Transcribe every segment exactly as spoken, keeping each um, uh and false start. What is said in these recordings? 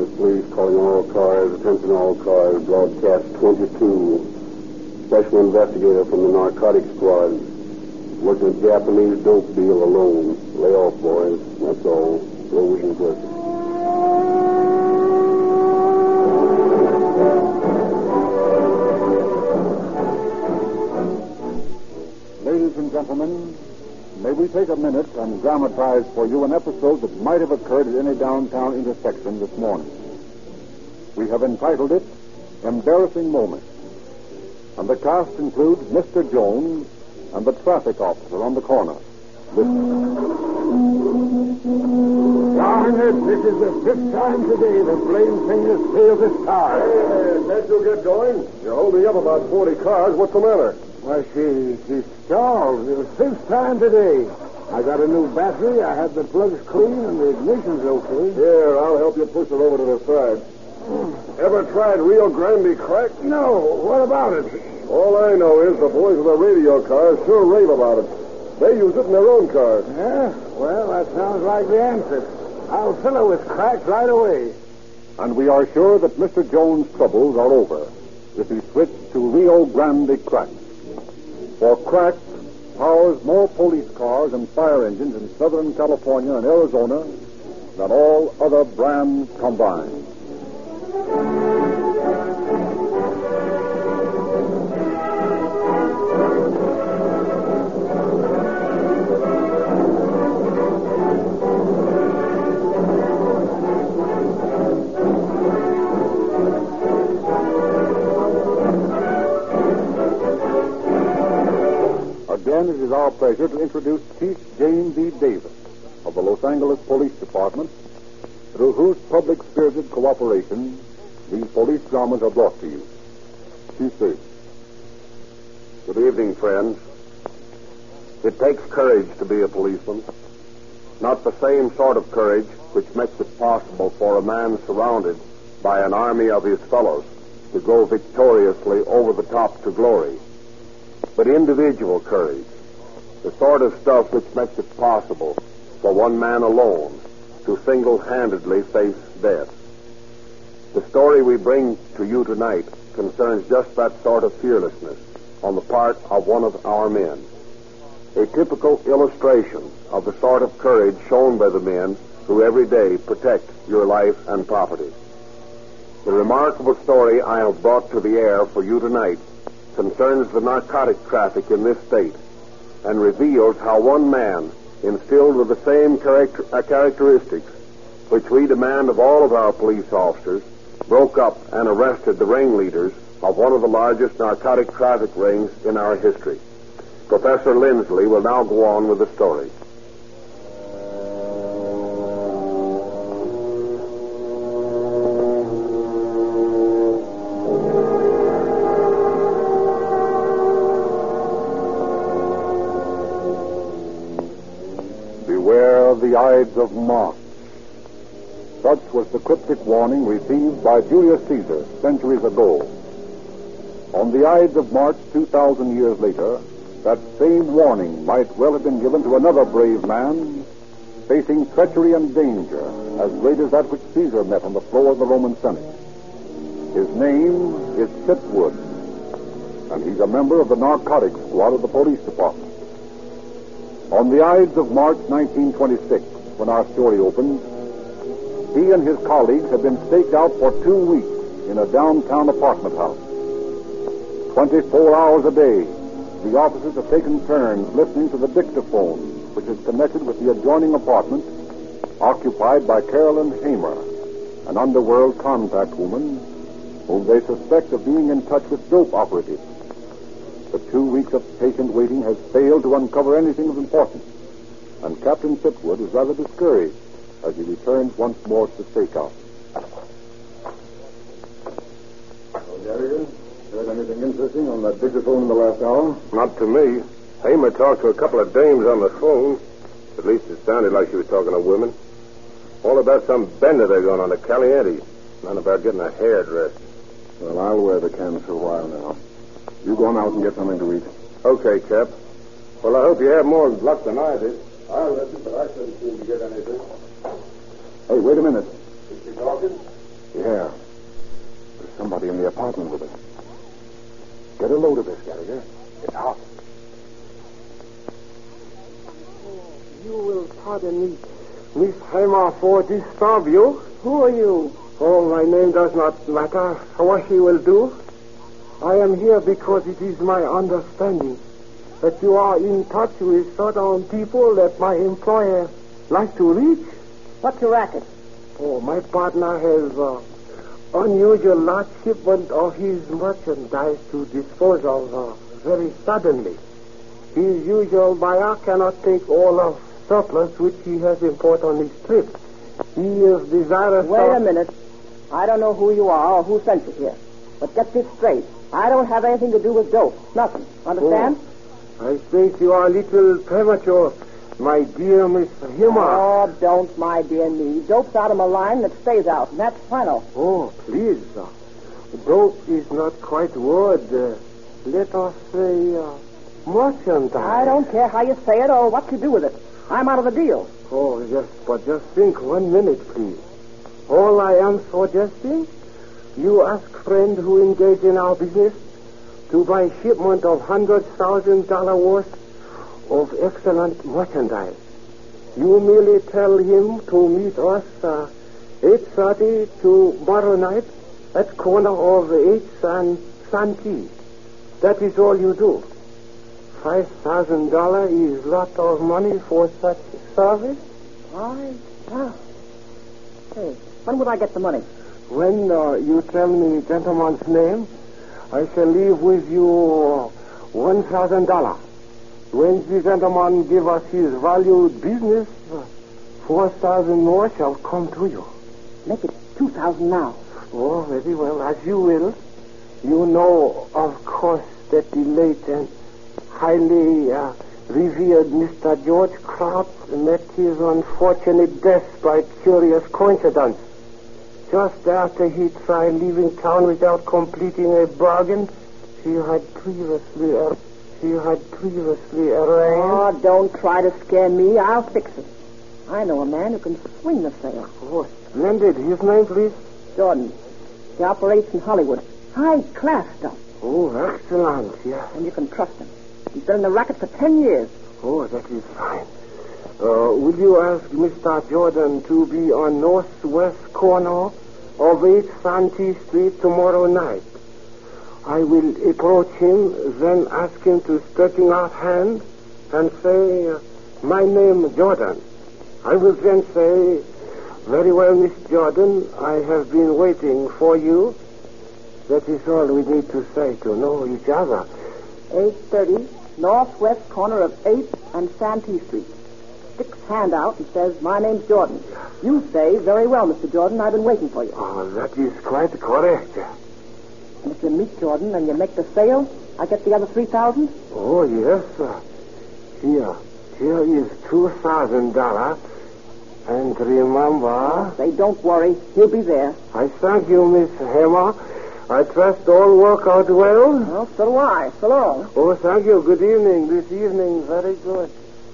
Angeles Police calling all cars, attention all cars, broadcast twenty-two. Special investigator from the narcotics squad. Working a Japanese dope deal alone. Lay off, boys. That's all. Go vision good. Ladies and gentlemen, may we take a minute and dramatize for you an episode that might have occurred at any downtown intersection this morning. We have entitled it, Embarrassing Moment. And the cast includes Mister Jones and the traffic officer on the corner. Listen. Darn it, this is the fifth time today the blame thing has failed this car. Hey, can't you get going? You're holding up about forty cars. What's the matter? Why, she, she stalled. The fifth time today. I got a new battery, I had the plugs clean, and the ignition's okay. Here, I'll help you push it over to the side. Ever tried Rio Grande crack? No, what about it? All I know is the boys with the radio cars sure rave about it. They use it in their own cars. Yeah? Well, that sounds like the answer. I'll fill it with crack right away. And we are sure that Mister Jones' troubles are over if he switched to Rio Grande crack. For crack powers more police cars and fire engines in Southern California and Arizona than all other brands combined. Again, it is our pleasure to introduce Chief James B. Davis of the Los Angeles Police Department, through whose public-spirited cooperation these police dramas are brought to you. Chief Davis. Good evening, friends. It takes courage to be a policeman. Not the same sort of courage which makes it possible for a man surrounded by an army of his fellows to go victoriously over the top to glory, but individual courage, the sort of stuff which makes it possible for one man alone to single-handedly face death. The story we bring to you tonight concerns just that sort of fearlessness on the part of one of our men. A typical illustration of the sort of courage shown by the men who every day protect your life and property. The remarkable story I have brought to the air for you tonight concerns the narcotic traffic in this state and reveals how one man, instilled with the same character, uh, characteristics which we demand of all of our police officers, broke up and arrested the ringleaders of one of the largest narcotic traffic rings in our history. Professor Lindsley will now go on with the story. Beware of the Ides of March. Such was the cryptic warning received by Julius Caesar centuries ago. On the Ides of March two thousand years later, that same warning might well have been given to another brave man facing treachery and danger as great as that which Caesar met on the floor of the Roman Senate. His name is Pitwood, and he's a member of the narcotics squad of the police department. On the Ides of March nineteen twenty-six, when our story opened, he and his colleagues had been staked out for two weeks in a downtown apartment house. Twenty-four hours a day, the officers have taken turns listening to the dictaphone, which is connected with the adjoining apartment occupied by Carolyn Hamer, an underworld contact woman whom they suspect of being in touch with dope operatives. The two weeks of patient waiting has failed to uncover anything of importance, and Captain Pitwood is rather discouraged as he returns once more to the stakeout. Well, Gary, heard anything interesting on that dictaphone in the last hour? Not to me. Hamer talked to a couple of dames on the phone. At least it sounded like she was talking to women. All about some bender they're going on to Caliente. None about getting a hairdressed. Well, I'll wear the cans for a while now. You go on out and get something to eat. Okay, Cap. Well, I hope you have more luck than I did. I listen, but I couldn't seem to get anything. Hey, wait a minute. Is she talking? Yeah. There's somebody in the apartment with us. Get a load of this, Gallagher. Get out. You will pardon me, Miss Hammer, for disturb you. Who are you? Oh, my name does not matter. What he will do. I am here because it is my understanding that you are in touch with certain people that my employer likes to reach. What's your racket? Oh, my partner has uh, unusual large shipment of his merchandise to dispose of uh, very suddenly. His usual buyer cannot take all of surplus which he has imported on his trip. He is desirous Wait of... a minute. I don't know who you are or who sent you here. But get this straight. I don't have anything to do with dope. Nothing. Understand? Oh, I think you are a little premature, my dear Miss Hummer. Oh, don't, my dear me. Dope's out of my line and it stays out, and that's final. Oh, please. Uh, dope is not quite word. Uh, let us say uh, merchandise. I don't care how you say it or what you do with it. I'm out of the deal. Oh, just, but just think one minute, please. All I am suggesting, you ask friend who engage in our business to buy shipment of hundred thousand dollar worth of excellent merchandise. You merely tell him to meet us uh, eight thirty tomorrow night at corner of eighth and Santee. That is all you do. Five thousand dollars is lot of money for such service. I, ah. Hey, when would I get the money? When uh, you tell me the gentleman's name, I shall leave with you uh, one thousand dollars. When the gentleman give us his valued business, uh, four thousand more shall come to you. Make it two thousand now. Oh, very well, as you will. You know, of course, that the late and highly uh, revered Mister George Kraut met his unfortunate death by curious coincidence. Just after he tried leaving town without completing a bargain he had previously uh, he had previously arranged. Oh, don't try to scare me. I'll fix it. I know a man who can swing the sale. Oh, splendid. His name, please? Jordan. He operates in Hollywood. High class stuff. Oh, excellent, yeah. And you can trust him. He's been in the racket for ten years. Oh, that is fine. Uh, will you ask Mister Jordan to be on northwest corner of eighth Santee Street tomorrow night? I will approach him, then ask him to stretching out hand and say, uh, my name Jordan. I will then say, very well, Miss Jordan, I have been waiting for you. That is all we need to say to know each other. eight thirty, northwest corner of eighth and Santee Street. Sticks hand out and says, my name's Jordan. You say, very well, Mister Jordan, I've been waiting for you. Oh, that is quite correct. And if you meet Jordan and you make the sale, I get the other three thousand? Oh, yes, sir. Here. Here is two thousand dollars. And remember... Say, don't worry. He'll be there. I thank you, Miss Hammer. I trust all work out well. Well, so do I. So long. Oh, thank you. Good evening. This evening, very good.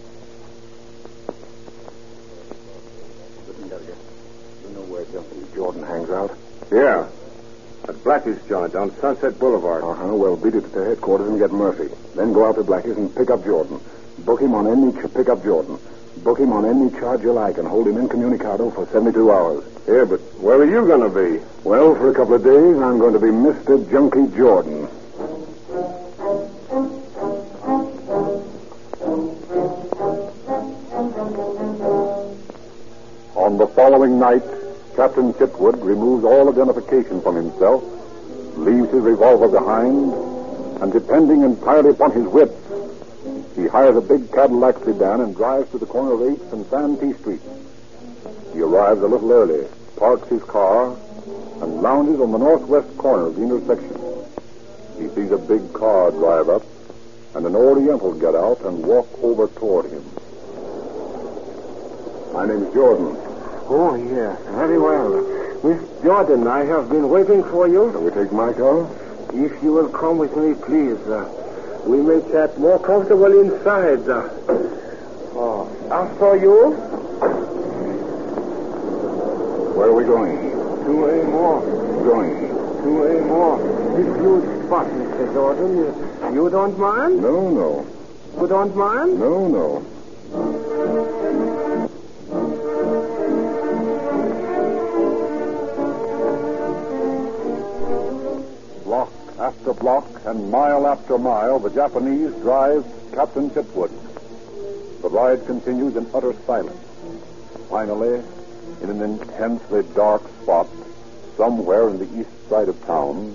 Listen, Gallagher. You know where Jumpy Jordan hangs out? Yeah. At Blackie's joint on Sunset Boulevard. Uh-huh. Well, beat it to headquarters and get Murphy. Then go out to Blackie's and pick up Jordan. Book him on any... Ch- pick up Jordan. Book him on any charge you like and hold him incommunicado for seventy-two hours. Yeah, but where are you going to be? Well, for a couple of days, I'm going to be Mister Junkie Jordan. On the following night, Captain Chitwood removes all identification from himself, leaves his revolver behind, and depending entirely upon his wits, he hires a big Cadillac sedan and drives to the corner of eighth and Santee Street. He arrives a little early, parks his car, and lounges on the northwest corner of the intersection. He sees a big car drive up, and an Oriental get out and walk over toward him. My name's Jordan. Oh, yes. Very well. Miss Jordan, I have been waiting for you. Shall we take my car? If you will come with me, please. Uh, we may chat more comfortable inside. Uh, oh, after you. Where are we going? Two A more. Joint. Two A more. This huge spot, Mister Jordan. You, you don't mind? No, no. You don't mind? No, no. Block after block and mile after mile, the Japanese drive Captain Chitwood. The ride continues in utter silence. Finally, in an intensely dark spot, somewhere in the east side of town.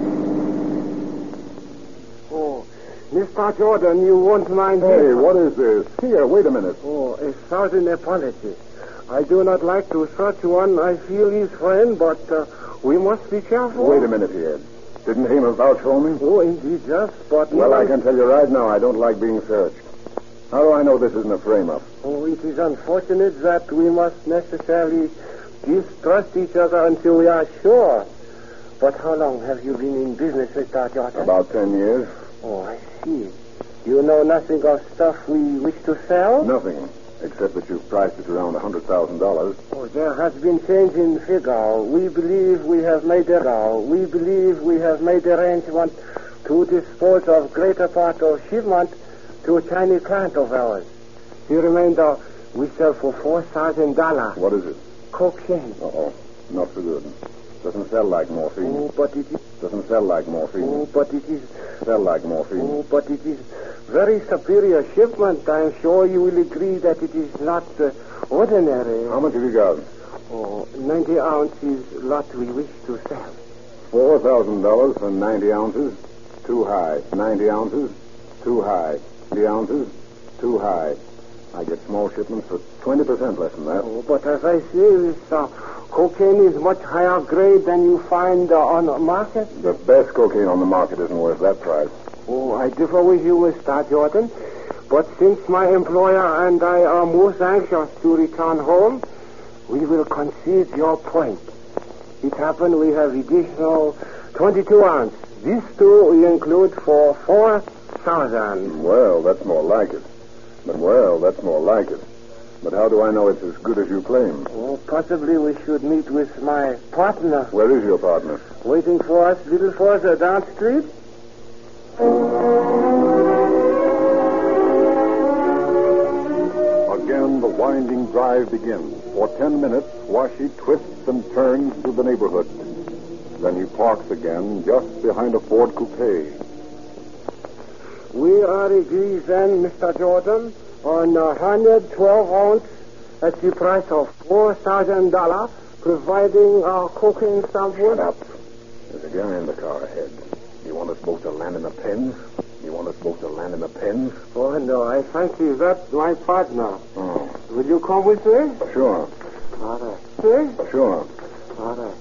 Oh, Mister Jordan, you won't mind... Hey, what is this? Here, wait a minute. Oh, a thousand apologies. I do not like to search one. I feel his friend, but uh, we must be careful. Wait a minute here. Didn't Hamer vouch for me? Oh, indeed, yes, but... Well, no, I can tell you right now, I don't like being searched. How do I know this isn't a frame-up? Oh, it is unfortunate that we must necessarily distrust each other until we are sure. But how long have you been in business, Mister Jordan? About ten years. Oh, I see. You know nothing of stuff we wish to sell? Nothing, except that you've priced it around one hundred thousand dollars. Oh, there has been change in figure. We believe we have made a... We believe we have made arrangement to dispose of greater part of shipment to a Chinese client of ours. The remainder we sell for four thousand dollars. What is it? Cocaine. Uh-oh. Not so good. Doesn't sell like morphine. Oh, but it is... Doesn't sell like morphine. Oh, but it is... Sell like morphine. Oh, but it is very superior shipment. I am sure you will agree that it is not uh, ordinary. How much have you got? Oh, ninety ounces lot we wish to sell. Four thousand dollars for ninety ounces. Too high. Ninety ounces. Too high. Ninety ounces. Too high. I get small shipments for twenty percent less than that. Oh, but as I say, this uh, cocaine is much higher grade than you find uh, on the market. The best cocaine on the market isn't worth that price. Oh, I differ with you, Mister Jordan. But since my employer and I are most anxious to return home, we will concede your point. It happened we have additional twenty-two ounce. These two we include for four thousand. Well, that's more like it. But, well, that's more like it. But how do I know it's as good as you claim? Oh, possibly we should meet with my partner. Where is your partner? Waiting for us a little further down the street. Again, the winding drive begins. For ten minutes, Washi twists and turns through the neighborhood. Then he parks again just behind a Ford coupe. We are agreed then, Mister Jordan, on one hundred twelve ounce at the price of four thousand dollars, providing our cocaine sample. Shut up. There's a guy in the car ahead. You want us both to land in the pens? You want us both to land in the pens? Oh, no, I fancy that's my partner. Oh. Will you come with me? Sure. All right. See? Sure. All right.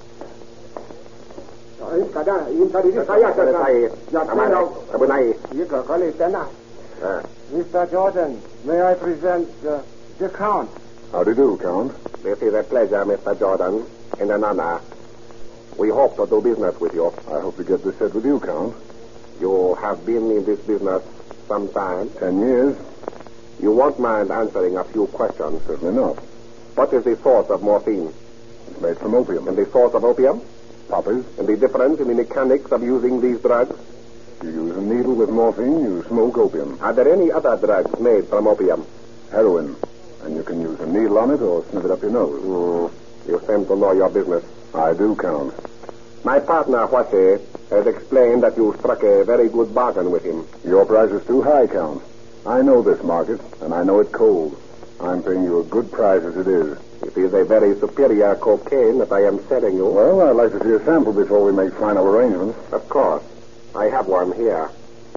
Mister Jordan, may I present uh, the Count? How do you do, Count? This is a pleasure, Mister Jordan, and an honor. We hope to do business with you. I hope to get this set with you, Count. You have been in this business some time. Ten years? You won't mind answering a few questions. Certainly not. What is the source of morphine? It's made from opium. And the source of opium? Poppies. And the difference in the mechanics of using these drugs? You use a needle with morphine, you smoke opium. Are there any other drugs made from opium? Heroin. And you can use a needle on it or sniff it up your nose. Mm, you seem to know your business. I do, Count. My partner, Huashe, has explained that you struck a very good bargain with him. Your price is too high, Count. I know this market, and I know it cold. I'm paying you a good price as it is. It is a very superior cocaine that I am selling you. Well, I'd like to see a sample before we make final arrangements. Of course. I have one here.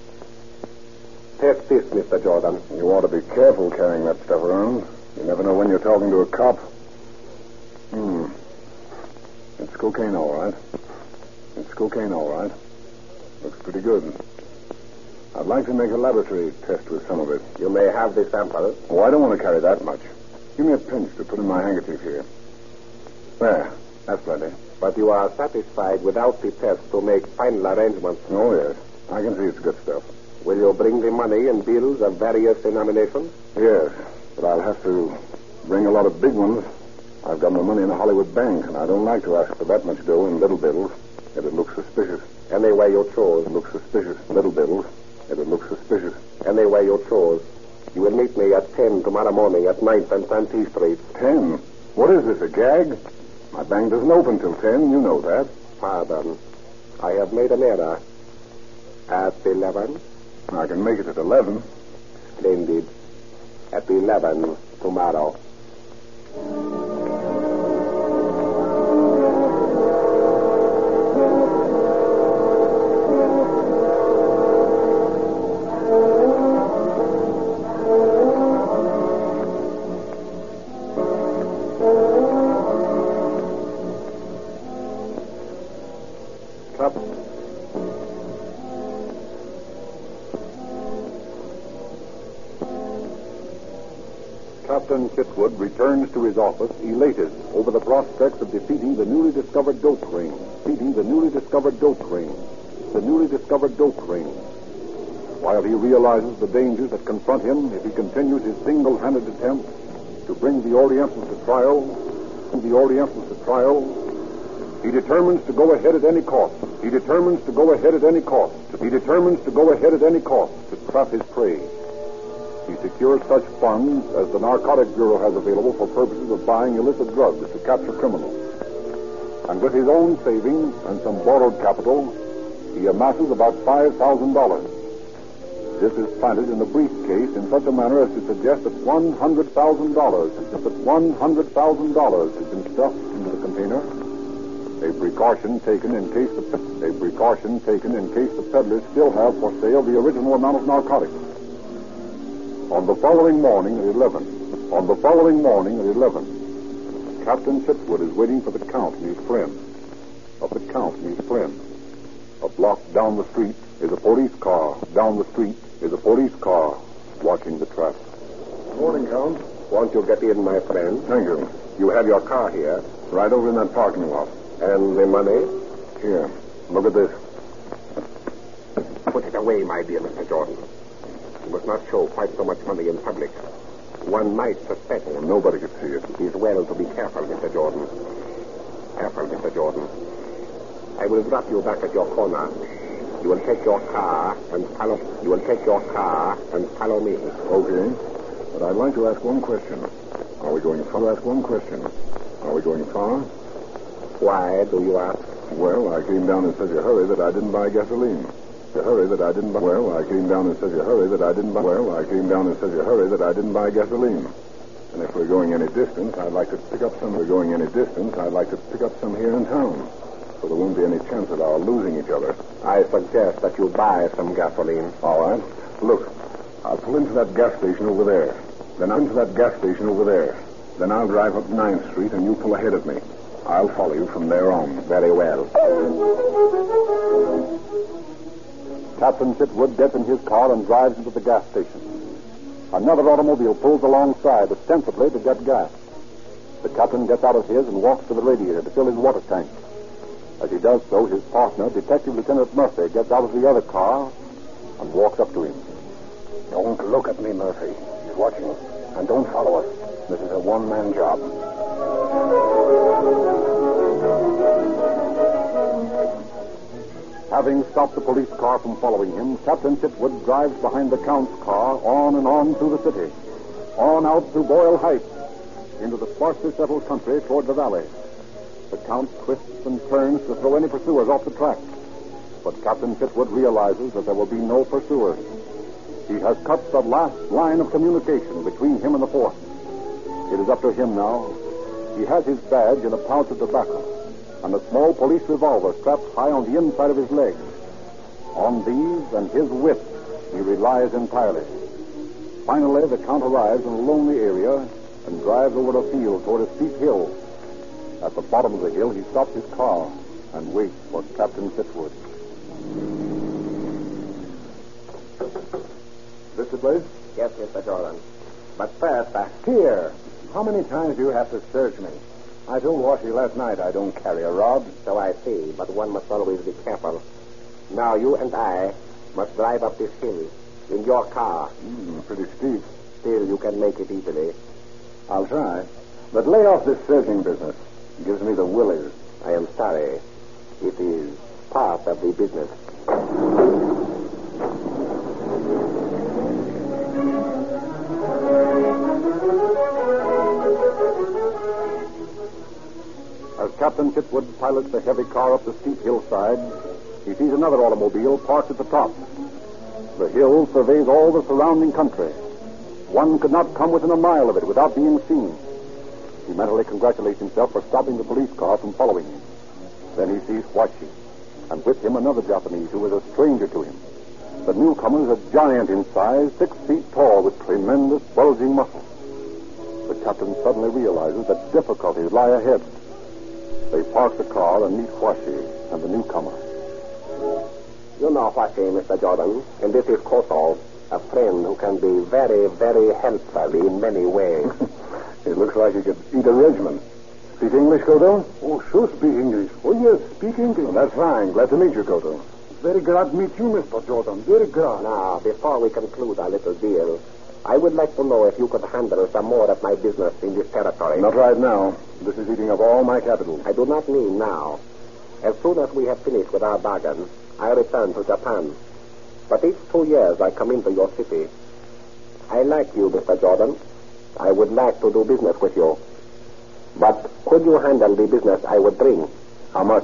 Take this, Mister Jordan. You ought to be careful carrying that stuff around. You never know when you're talking to a cop. Hmm. It's cocaine, all right. It's cocaine, all right. Looks pretty good. I'd like to make a laboratory test with some of it. You may have the sample. Oh, I don't want to carry that much. Give me a pinch to put in my handkerchief here. There. That's plenty. But you are satisfied without the test to make final arrangements. Oh, yes. I can see it's good stuff. Will you bring the money and bills of various denominations? Yes, but I'll have to bring a lot of big ones. I've got my money in a Hollywood bank, and I don't like to ask for that much dough in little bills. It'd look suspicious. Any way you choose. It looks suspicious. Little bills. It'd look suspicious. Any way you choose. You will meet me at ten tomorrow morning at ninth and Santee Street. Ten? What is this, a gag? My bank doesn't open till ten. You know that. Pardon. I have made an error. At eleven? I can make it at eleven. Splendid. At eleven tomorrow. Captain Chitwood returns to his office elated over the prospects of defeating the newly discovered dope ring. Defeating the newly discovered dope ring. The newly discovered dope ring. While he realizes the dangers that confront him if he continues his single-handed attempt to bring the Orientals to trial, the Orientals to trial, he determines to go ahead at any cost. He determines to go ahead at any cost. He determines to go ahead at any cost to trap his prey. He secures such funds as the Narcotic Bureau has available for purposes of buying illicit drugs to capture criminals. And with his own savings and some borrowed capital, he amasses about five thousand dollars. This is planted in a briefcase in such a manner as to suggest that one hundred thousand dollars, that one hundred thousand dollars has been stuffed into the container. A precaution taken in case the a precaution taken in case the peddlers still have for sale the original amount of narcotics. On the following morning at eleven, on the following morning at eleven, Captain Chitwood is waiting for the Count and his friend. Of the Count and his friend. A block down the street is a police car. Down the street is a police car watching the trap. Morning, Count. Won't you get in, my friend? Thank you. You have your car here. Right over in that parking lot. And the money? Here. Look at this. Put it away, my dear Mister Jordan. You must not show quite so much money in public. One might suspect. Well, nobody could see it. It is well to be careful, Mister Jordan. Careful, Mister Jordan. I will drop you back at your corner. You will take your car and follow. You will take your car and follow me. Okay. But I'd like to ask one question. Are we going far? Ask one question. Are we going far? Why do you ask? Well, I came down in such a hurry that I didn't buy gasoline. A hurry that I didn't buy. Well, I came down in such a hurry that I didn't buy. Well, I came down in such a hurry that I didn't buy gasoline. And if we're going any distance, I'd like to pick up some. We're going any distance, I'd like to pick up some here in town, so there won't be any chance of our losing each other. I suggest that you buy some gasoline. All right. Look, I'll pull into that gas station over there. Then into that gas station over there. Then I'll drive up ninth Street, and you pull ahead of me. I'll follow you from there on. Very well. Captain Chitwood gets in his car and drives into the gas station. Another automobile pulls alongside, ostensibly to get gas. The captain gets out of his and walks to the radiator to fill his water tank. As he does so, his partner, Detective Lieutenant Murphy, gets out of the other car and walks up to him. Don't look at me, Murphy. He's watching. And don't follow us. This is a one-man job. Having stopped the police car from following him, Captain Chitwood drives behind the Count's car on and on through the city. On out through Boyle Heights, into the sparsely settled country toward the valley. The Count twists and turns to throw any pursuers off the track. But Captain Chitwood realizes that there will be no pursuers. He has cut the last line of communication between him and the force. It is up to him now. He has his badge in a pouch of tobacco and a small police revolver strapped high on the inside of his leg. On these and his wit, he relies entirely. Finally, the Count arrives in a lonely area and drives over a field toward a steep hill. At the bottom of the hill, he stops his car and waits for Captain Chitwood. This the place? Yes, Mister Jordan. But first, uh, Here. How many times do you have to search me? I told Washy last night I don't carry a rod. so I see, but one must always be careful. Now you and I must drive up this hill in your car. Mm, pretty steep. Still, you can make it easily. I'll try. But lay off this searching business. It gives me the willies. I am sorry. It is part of the business. As Captain Chitwood pilots the heavy car up the steep hillside, he sees another automobile parked at the top. The hill surveys all the surrounding country. One could not come within a mile of it without being seen. He mentally congratulates himself for stopping the police car from following him. Then he sees Huashi, and with him another Japanese who is a stranger to him. The newcomer is a giant in size, six feet tall, with tremendous bulging muscles. The captain suddenly realizes that difficulties lie ahead. They park the car and meet Huashi and the newcomer. You know Huashi, Mister Jordan, and this is Koto, a friend who can be very, very helpful in many ways. It looks like you could eat a regiment. Speak English, Koto? Oh, sure, speak English. Oh, yes, speak English. Well, that's fine. Glad to meet you, Koto. Very glad to meet you, Mister Jordan. Very glad. Now, before we conclude our little deal, I would like to know if you could handle some more of my business in this territory. Not right now. This is eating up all my capital. I do not mean now. As soon as we have finished with our bargain, I return to Japan. But each two years I come into your city. I like you, Mister Jordan. I would like to do business with you. But could you handle the business I would bring? How much?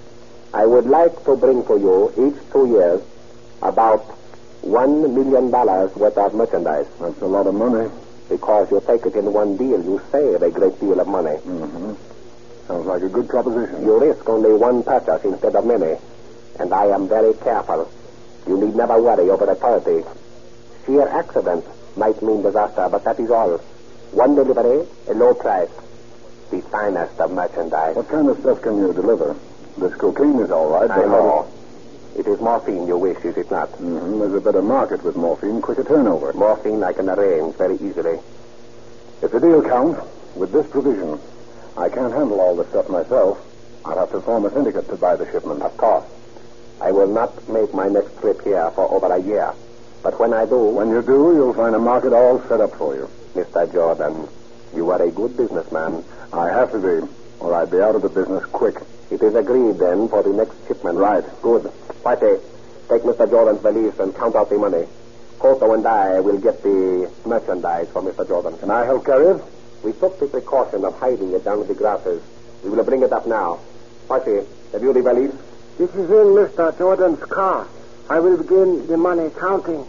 I would like to bring to you each two years about one million dollars worth of merchandise. That's a lot of money. Because you take it in one deal, you save a great deal of money. Mm-hmm. Sounds like a good proposition. You risk only one purchase instead of many. And I am very careful. You need never worry over authority. Sheer accident might mean disaster, but that is all. One delivery, a low price. The finest of merchandise. What kind of stuff can you deliver? This cocaine is all right. I know. It is morphine you wish, is it not? Mm-hmm. There's a better market with morphine, quicker turnover. Morphine I can arrange very easily. If the deal counts, with this provision, I can't handle all the stuff myself. I'll have to form a syndicate to buy the shipment. Of course. I will not make my next trip here for over a year. But when I do... When you do, you'll find a market all set up for you. Mister Jordan, you are a good businessman. I have to be, or I'd be out of the business quick. It is agreed, then, for the next shipment. Right. Good. Whitey, take Mister Jordan's valise and count out the money. Koto and I will get the merchandise for Mister Jordan. Can I help carry it? We took the precaution of hiding it down the grasses. We will bring it up now. Whitey, have you the valise? This is in Mister Jordan's car. I will begin the money counting.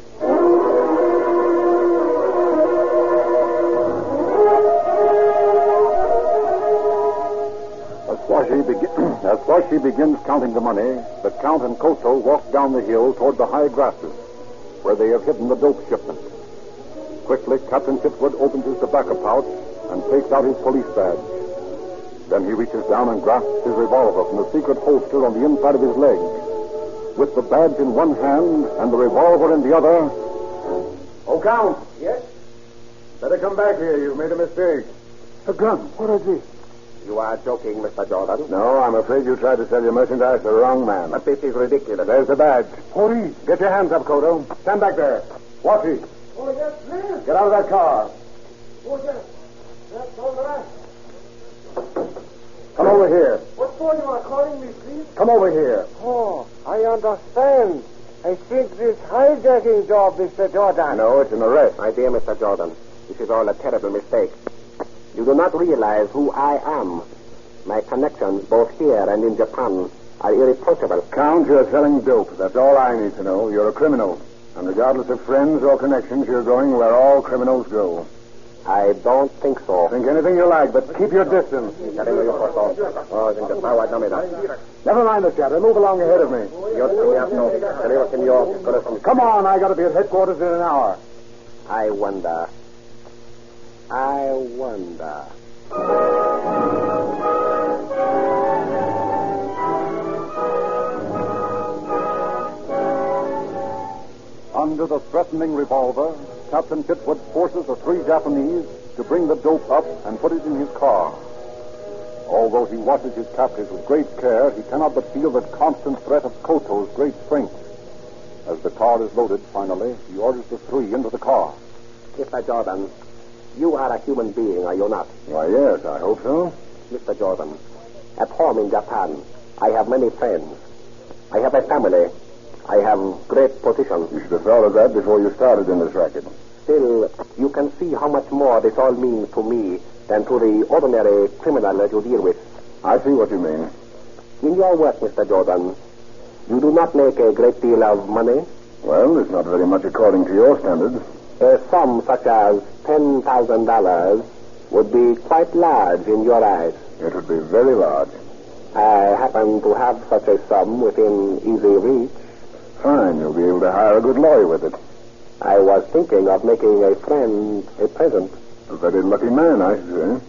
As Huashi, begin- As Huashi begins counting the money, the Count and Koto walk down the hill toward the high grasses, where they have hidden the dope shipment. Quickly, Captain Chitwood opens his tobacco pouch and takes out his police badge. Then he reaches down and grasps his revolver from the secret holster on the inside of his leg. With the badge in one hand and the revolver in the other... Oh, Count! Yes? Better come back here. You've made a mistake. A gun. What is it? You are joking, Mister Jordan. No, I'm afraid you tried to sell your merchandise to the wrong man. But this is ridiculous. There's the badge. Police. Get your hands up, Koto. Stand back there. Watchy, Oh, yes, please. get out of that car. Oh, yes. That's all right. Come over here. What for you are calling me, please? Come over here. Oh, I understand. I think this hijacking job, Mister Jordan. No, it's an arrest. My dear Mister Jordan, this is all a terrible mistake. You do not realize who I am. My connections, both here and in Japan, are irreproachable. Count, you're selling dope. That's all I need to know. You're a criminal. And regardless of friends or connections, you're going where all criminals go. I don't think so. Think anything you like, but keep your distance. Never mind the chatter. Move along ahead of me. Come on, I gotta be at headquarters in an hour. I wonder. I wonder. Under the threatening revolver, Captain Chitwood forces the three Japanese to bring the dope up and put it in his car. Although he watches his captives with great care, he cannot but feel the constant threat of Koto's great strength. As the car is loaded, finally, he orders the three into the car. Mister Jordan, You are a human being, are you not? Why, yes, I hope so. Mister Jordan, at home in Japan, I have many friends. I have a family. I have great position. You should have thought of that before you started in this racket. Still, you can see how much more this all means to me than to the ordinary criminal that you deal with. I see what you mean. In your work, Mister Jordan, you do not make a great deal of money. Well, it's not very much according to your standards. A sum such as ten thousand dollars would be quite large in your eyes. It would be very large. I happen to have such a sum within easy reach. Fine, you'll be able to hire a good lawyer with it. I was thinking of making a friend a present. A very lucky man, I should say.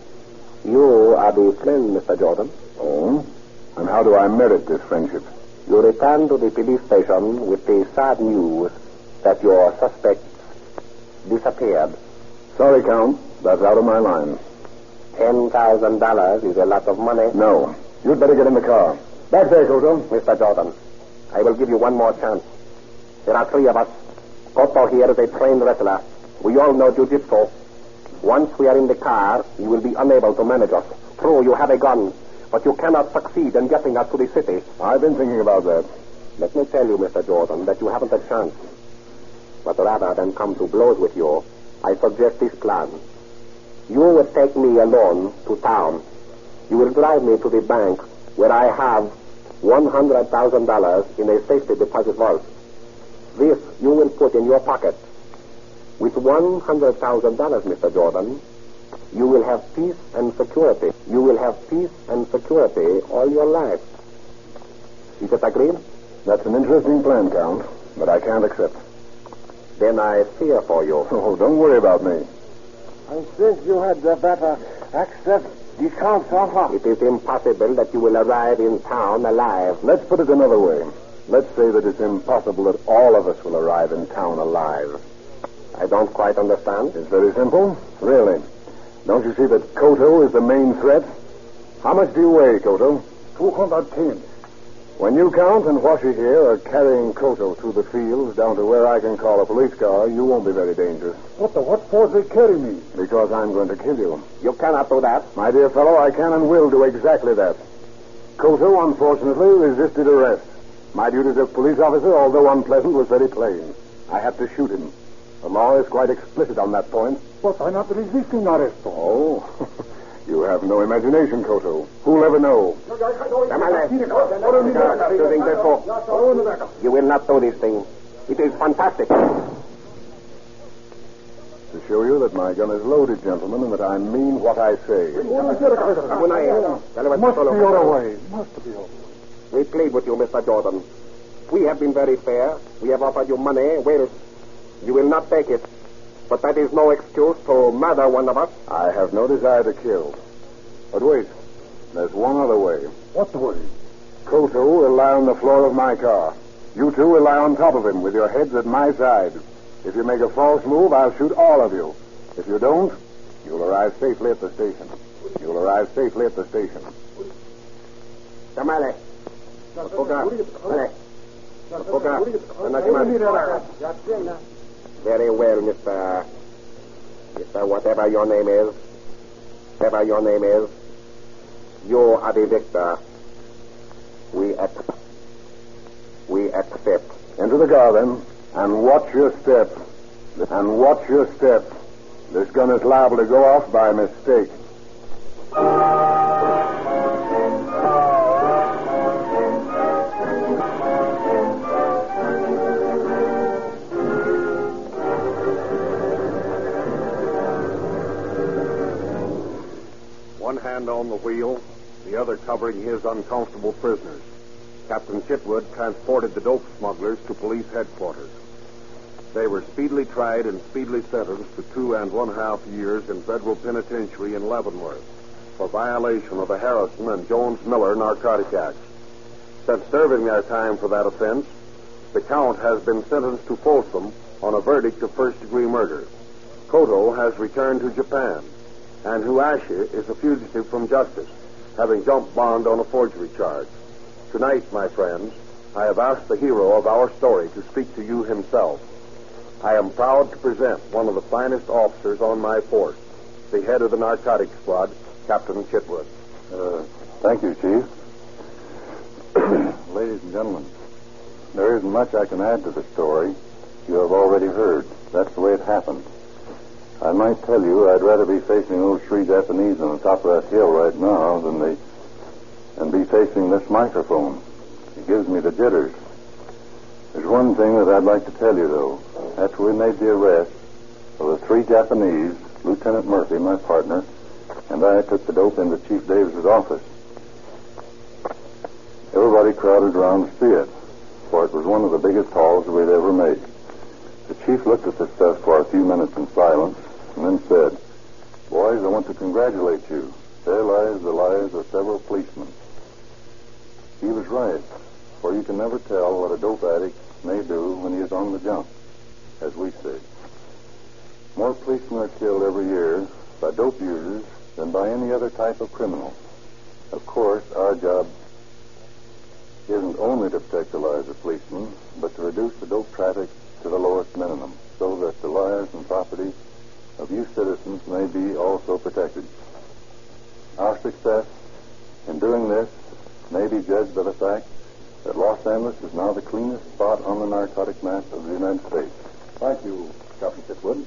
You are the friend, Mister Jordan. Oh? And how do I merit this friendship? You return to the police station with the sad news that your suspects disappeared. Sorry, Count. That's out of my line. Ten thousand dollars is a lot of money. No. You'd better get in the car. Back there, Koto. Mister Jordan, I will give you one more chance. There are three of us. Koto here is a trained wrestler. We all know jiu-jitsu. Once we are in the car, you will be unable to manage us. True, you have a gun, but you cannot succeed in getting us to the city. I've been thinking about that. Let me tell you, Mister Jordan, that you haven't a chance. But rather than come to blows with you, I suggest this plan. You will take me alone to town. You will drive me to the bank where I have one hundred thousand dollars in a safety deposit vault. This you will put in your pocket. With one hundred thousand dollars, Mister Jordan, you will have peace and security. You will have peace and security all your life. Is it agreed? That's an interesting plan, Count, but I can't accept. Then I fear for you. Oh, don't worry about me. I think you had better accept the Count's offer. It is impossible that you will arrive in town alive. Let's put it another way. Let's say that it's impossible that all of us will arrive in town alive. I don't quite understand. It's very simple. Really. Don't you see that Koto is the main threat? How much do you weigh, Koto? two hundred ten. When you, Count, and Washi here are carrying Koto through the fields down to where I can call a police car, you won't be very dangerous. What the what for they carry me? Because I'm going to kill you. You cannot do that. My dear fellow, I can and will do exactly that. Koto, unfortunately, resisted arrest. My duty as a police officer, although unpleasant, was very plain. I had to shoot him. The law is quite explicit on that point. But I'm not resisting arrest. Oh, you have no imagination, Koto. Who'll ever know? You will not do this thing. It is fantastic. To show you that my gun is loaded, gentlemen, and that I mean what I say. Must be other way. Must be other way. We plead with you, Mister Jordan. We have been very fair. We have offered you money. Well, you will not take it. But that is no excuse to murder one of us. I have no desire to kill. But wait. There's one other way. What way? Koto will lie on the floor of my car. You two will lie on top of him with your heads at my side. If you make a false move, I'll shoot all of you. If you don't, you'll arrive safely at the station. You'll arrive safely at the station. Tamale. Very well, Mister Mister Whatever your name is. Whatever your name is. You are the victor. We accept. We accept. Into the car, then. And watch your step. And watch your step. This gun is liable to go off by mistake. One hand on the wheel, the other covering his uncomfortable prisoners. Captain Chitwood transported the dope smugglers to police headquarters. They were speedily tried and speedily sentenced to two and one half years in federal penitentiary in Leavenworth for violation of the Harrison and Jones-Miller Narcotic Acts. Since serving their time for that offense, the Count has been sentenced to Folsom on a verdict of first-degree murder. Koto has returned to Japan, and Huashi is a fugitive from justice, having jumped bond on a forgery charge. Tonight, my friends, I have asked the hero of our story to speak to you himself. I am proud to present one of the finest officers on my force, the head of the narcotics squad, Captain Chitwood. Uh, thank you, Chief. Ladies and gentlemen, there isn't much I can add to the story. You have already heard. That's the way it happened. I might tell you I'd rather be facing those three Japanese on the top of that hill right now than they than be facing this microphone. It gives me the jitters. There's one thing that I'd like to tell you, though. After we made the arrest of the three Japanese, Lieutenant Murphy, my partner, and I took the dope into Chief Davis's office. Everybody crowded around to see it, for it was one of the biggest hauls we'd ever made. The chief looked at the stuff for a few minutes in silence, and then said, "Boys, I want to congratulate you. There lies the lives of several policemen." He was right, for you can never tell what a dope addict may do when he is on the jump, as we say. More policemen are killed every year by dope users than by any other type of criminal. Of course, our job isn't only to protect the lives of policemen, but to reduce the dope traffic to the lowest minimum, so that the lives and property of you citizens may be also protected. Our success in doing this may be judged by the fact that Los Angeles is now the cleanest spot on the narcotic map of the United States. Thank you, Captain Chitwood.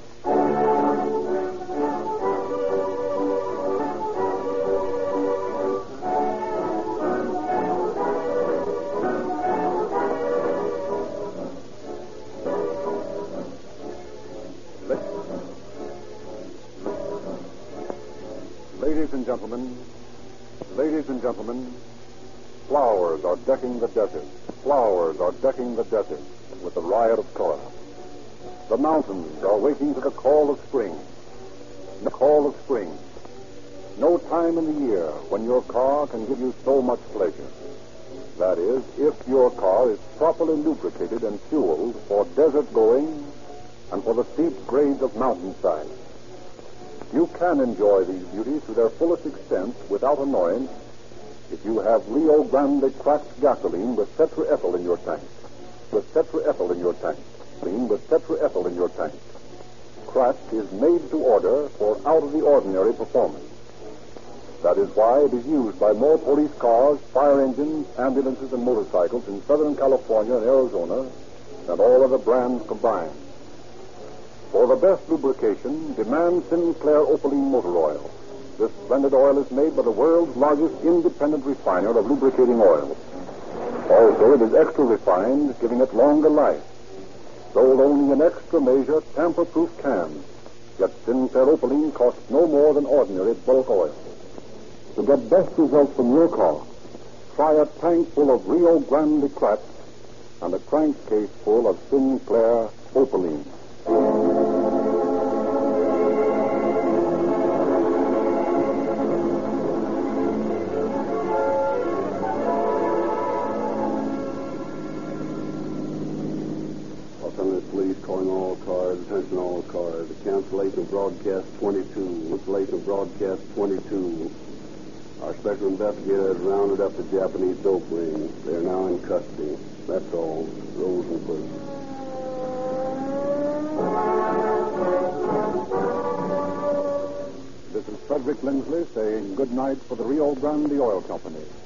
Ladies and gentlemen, ladies and gentlemen, flowers are decking the desert. Flowers are decking the desert with a riot of color. The mountains are waking to the call of spring. The call of spring. No time in the year when your car can give you so much pleasure. That is, if your car is properly lubricated and fueled for desert going and for the steep grades of mountainside. You can enjoy these beauties to their fullest extent without annoyance if you have Rio Grande cracked gasoline with tetraethyl in your tank. With tetraethyl in your tank. With tetraethyl in your tank. Cracked is made to order for out-of-the-ordinary performance. That is why it is used by more police cars, fire engines, ambulances, and motorcycles in Southern California and Arizona than all other brands combined. For the best lubrication, demand Sinclair Opaline Motor Oil. This splendid oil is made by the world's largest independent refiner of lubricating oils. Also, it is extra refined, giving it longer life. Sold only in extra measure, tamper-proof cans. Yet Sinclair Opaline costs no more than ordinary bulk oil. To get best results from your car, try a tank full of Rio Grande cracked and a crankcase full of Sinclair Opaline. Police calling all cars, attention all cars. Cancellation of broadcast twenty-two. Cancellation of broadcast twenty-two. Our special investigator has rounded up the Japanese dope ring. They are now in custody. That's all. Rosenquist. This is Frederick Lindsley saying good night for the Rio Grande Oil Company.